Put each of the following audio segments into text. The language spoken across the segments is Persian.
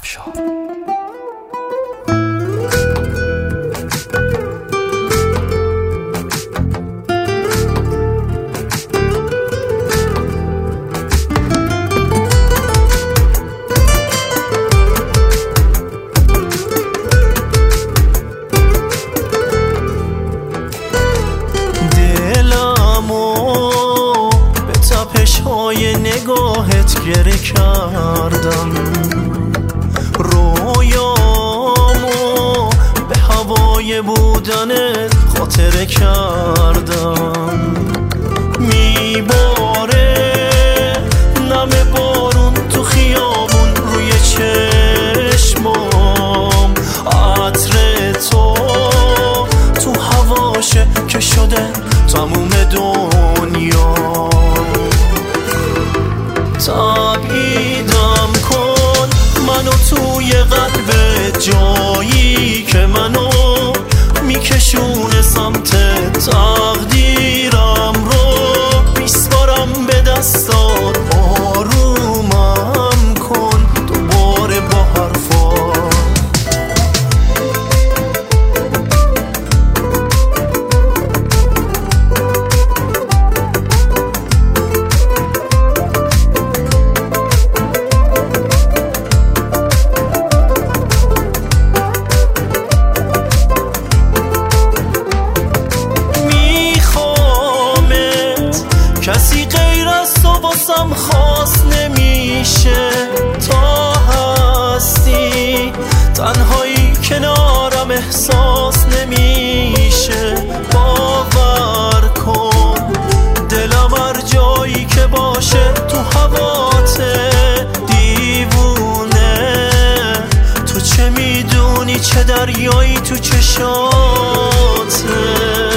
های نگاهت گره کردم، رویامو به هوای بودنت خاطره کردم. میباره نم بارون تو خیابون روی چشمام، عطر تو هواشه که شده تموم دنیا. تبعیدم کن منو توی قلب جایی که منو میکشونه سمت تقدیرم رو. بیسپارم به دستات، آرومم کن دوباره با حرفات. کسی غیر از تو واسم خاص نمیشه، تا هستی تنهایی کنارم احساس نمیشه. باور کن دلم هر جایی که باشه تو هواته دیوونه. تو چه میدونی چه دریایی تو چشاته.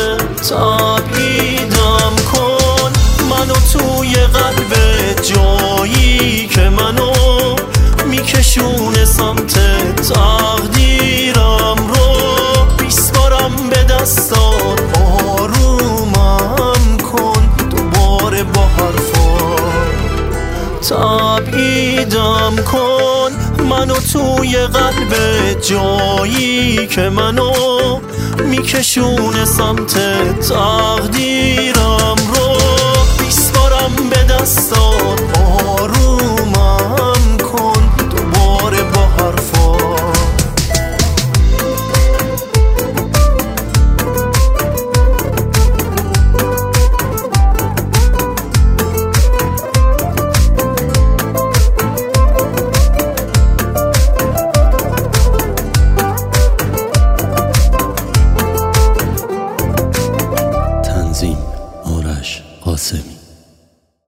تبعیدم کن منو توی قلب جایی که منو میکشونه سمت تقدیرم رو. بیسپارم به دستات، آرومم کن دوباره با حرفات. تبعیدم کن منو توی قلب جایی که منو میکشونه سمت تقدیرم رو. به دستات، آرومم کن دوباره با حرفات. تنظیم آرش قاسمی.